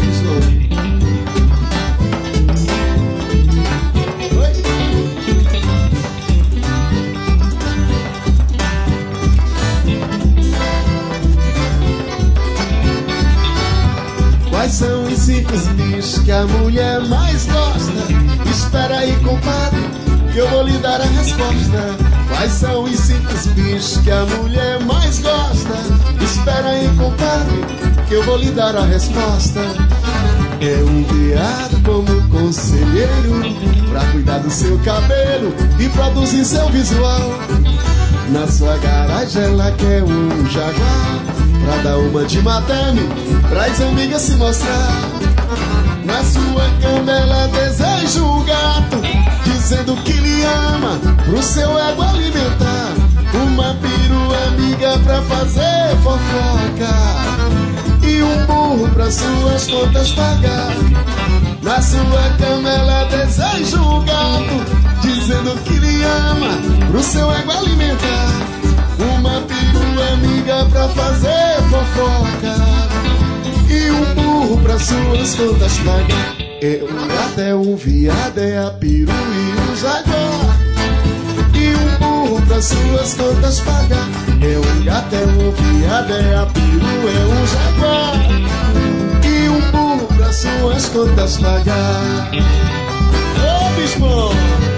Quais são os 5 bichos que a mulher mais gosta? Espera aí, compadre, que eu vou lhe dar a resposta. Quais são os 5 bichos que a mulher mais gosta? Espera aí, compadre, que eu vou lhe dar a resposta. É um veado como conselheiro, pra cuidar do seu cabelo e produzir seu visual. Na sua garagem ela quer um jaguar, pra dar uma de madame, pras amigas se mostrar. Na sua cama ela deseja um gato, dizendo que lhe ama, pro seu ego alimentar. Uma perua amiga pra fazer fofoca e um burro pra suas contas pagar. Na sua cama ela deseja um gato, dizendo que lhe ama, pro seu ego alimentar. Uma perua amiga pra fazer fofoca e um burro pra suas contas pagar. É um gato, é um viado, é a peru e o jaguar, e um burro pra suas contas pagar. É um gato, é um viado, é a peru, é um jaguar, e um burro pra suas contas pagar. Ô, Bispo!